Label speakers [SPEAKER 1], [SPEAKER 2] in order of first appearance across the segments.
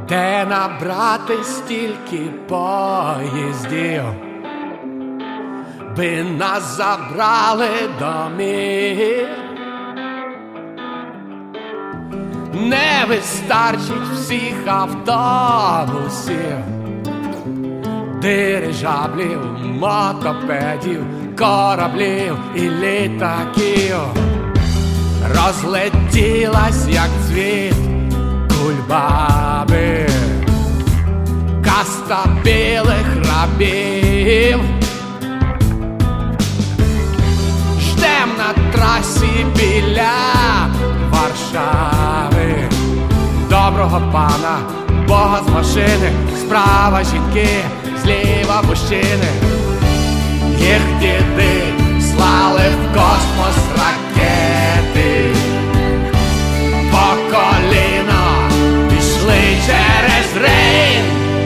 [SPEAKER 1] де набрати стільки поїздів, би нас забрали домів. Не вистачить всіх автобусів, дирижаблів, мотопедів, кораблів і літаків. Розлетілась, як цвіт кульбаби, каста білих рабів. Ждем на трасі біля Варшави доброго пана Бога з машини, справа жінки, зліва мужчини. Їх діди слали в космос ракети, по коліна пішли через Рейн.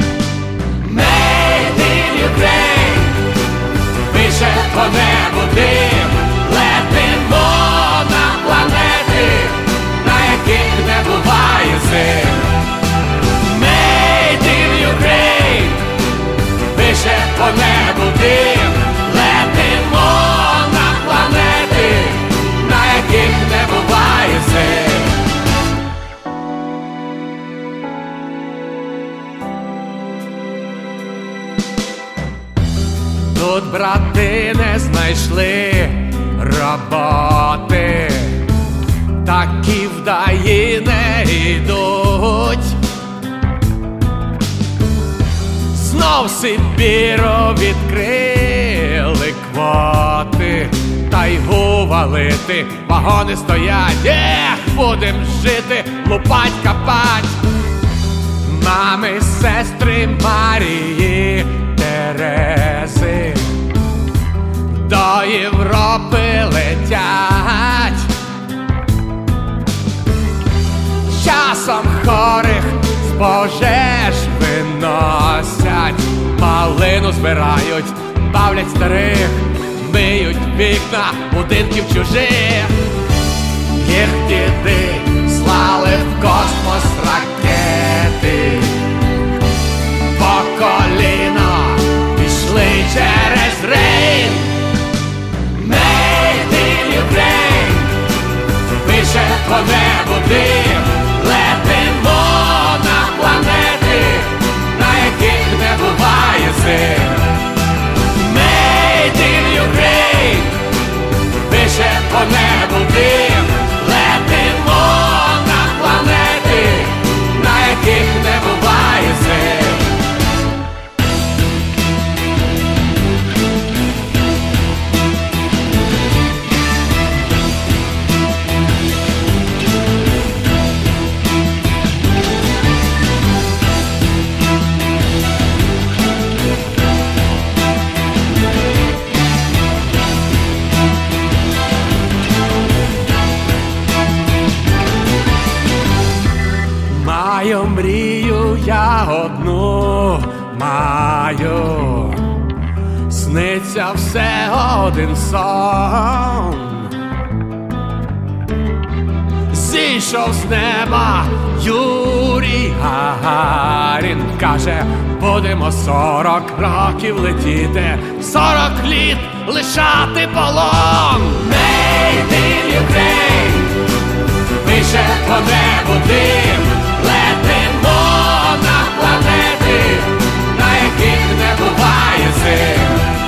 [SPEAKER 1] Made in Ukraine, пише по небу дим. Летимо на планети, на яких не буває зим. Made in Ukraine, пише по небу дим. Летимо на планети, на яких не буває зим. Тут брати не знайшли роботи, такі вдаї не йдуть. Знов Сибіру відкрили квоти, тайгу валити, вагони стоять. Будем жити, лупать, копать. Мами, сестри Марії, Терези до Європи летять. Часом хорих з пожеж виносять, малину збирають, бавлять старих, миють вікна будинків чужих. Їх діди слали в космос ракети, по коліна пішли через Рейн. Made in Ukraine, пише по небу дим. Летимо на планети, на яких не буває зим. Made in Ukraine, пише по небу дим. Летимо на планети, на яких не буває зим. Маю мрію я одну, маю, сниться все один сон. Зійшов з неба Юрій Гагарін, каже, будемо 40 років летіти, 40 літ лишати полон. Made in Ukraine, пише по небу дим. Летимо на планети, на яких не буває зим.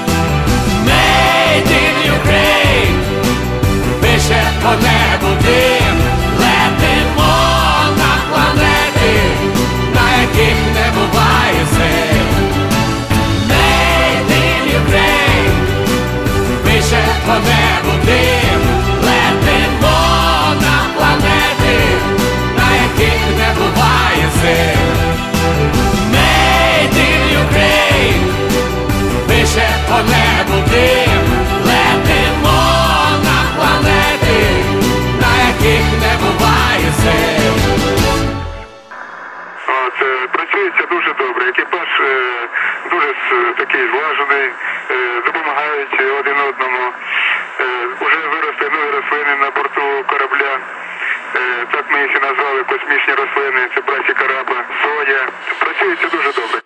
[SPEAKER 1] Made in Ukraine, пише по небу дим. Летимо на планети, на яких не буває зим. Made in Ukraine, пише по небу дим. Летимо на планети, на яких не буває зим. Made in Ukraine, пише по небу дим. Летимо на планети, на яких не буває зим.
[SPEAKER 2] Працюється дуже добре. Екіпаж дуже такий злажений, допомагають один одному. Уже виросли нові рослини на борту корабля. Так ми їх і назвали, космічні рослини, це брасікараба, соя. Працюється дуже добре.